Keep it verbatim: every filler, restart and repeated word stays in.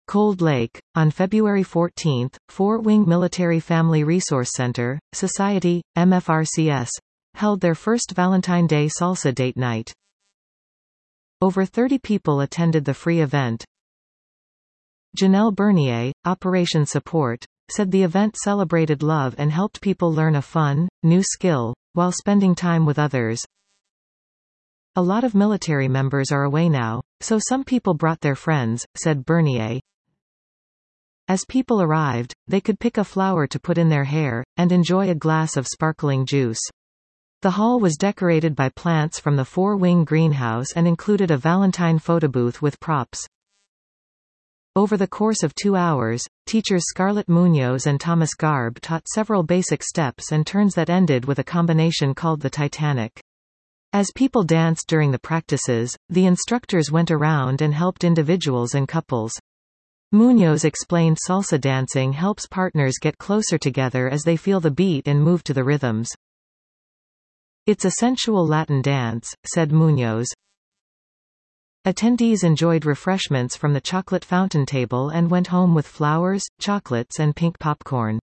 Cold Lake, on February fourteenth, Fort Wing Military Family Resource Center, Society, M F R C S, held their first Valentine Day salsa date night. Over thirty people attended the free event. Janelle Bernier, Operation Support, said the event celebrated love and helped people learn a fun, new skill, while spending time with others. A lot of military members are away now, so some people brought their friends, said Bernier. As people arrived, they could pick a flower to put in their hair, and enjoy a glass of sparkling juice. The hall was decorated by plants from the Four Wing greenhouse and included a Valentine photo booth with props. Over the course of two hours, teachers Scarlett Munoz and Thomas Garb taught several basic steps and turns that ended with a combination called the Titanic. As people danced during the practices, the instructors went around and helped individuals and couples. Munoz explained salsa dancing helps partners get closer together as they feel the beat and move to the rhythms. It's a sensual Latin dance, said Munoz. Attendees enjoyed refreshments from the chocolate fountain table and went home with flowers, chocolates and pink popcorn.